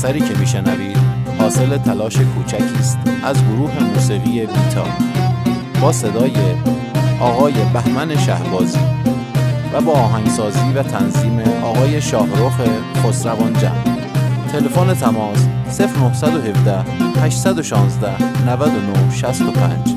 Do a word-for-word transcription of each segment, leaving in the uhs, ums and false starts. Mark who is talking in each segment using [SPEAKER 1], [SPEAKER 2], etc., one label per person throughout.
[SPEAKER 1] اثری که میشنوید حاصل تلاش کوچکی است از گروه موسیقی بیتا با صدای آقای بهمن شهبازی و با آهنگسازی و تنظیم آقای شاهرخ خسروانجان. تلفن تماس صفر نه یک هفت هشت یک شش نه نه شش پنج.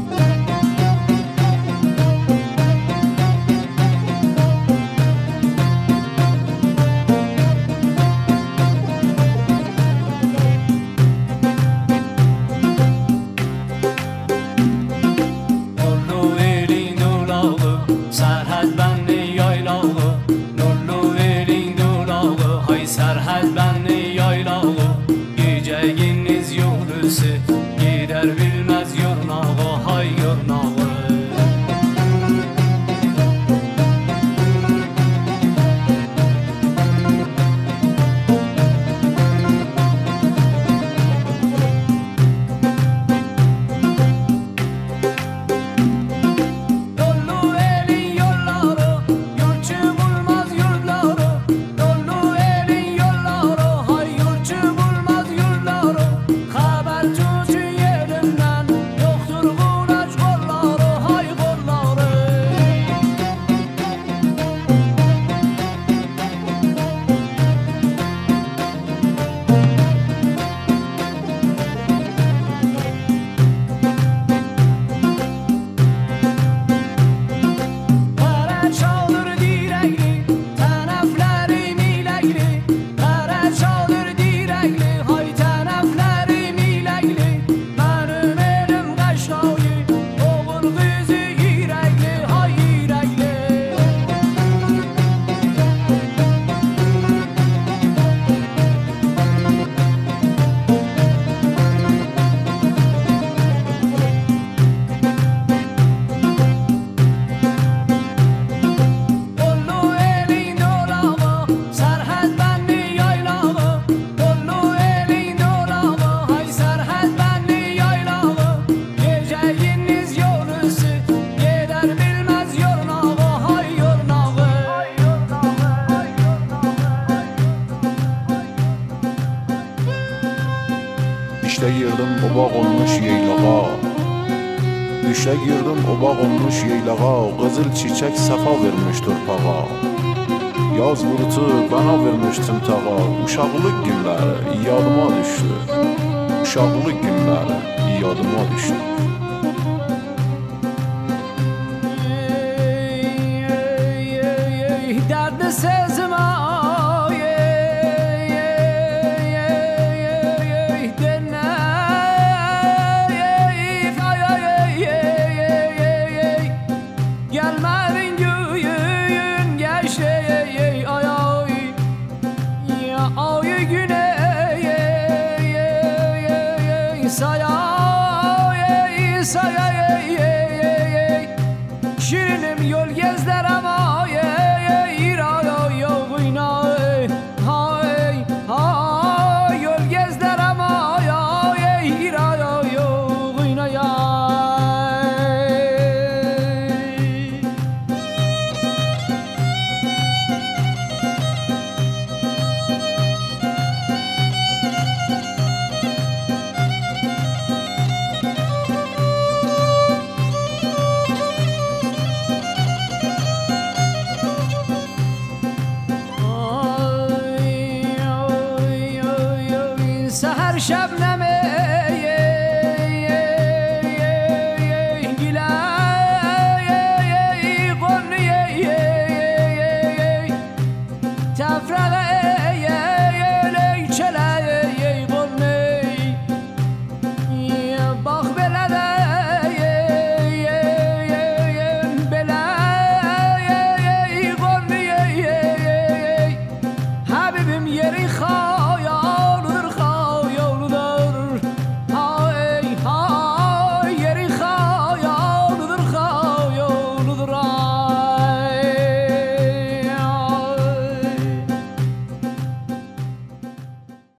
[SPEAKER 2] İşte girdim oba olmuş yeylağa İşte girdim oba olmuş yeylağa Qızıl çiçek safa vermiş torpağa Yaz bulutu bana vermiş tımtağa Uşaqlıq günləri yadıma düşdü Uşaqlıq günləri yadıma düşdü
[SPEAKER 3] Dərdi sezim ay Gelmedin gün geçti ay ay Ay güne sayay sayay Şirinim yol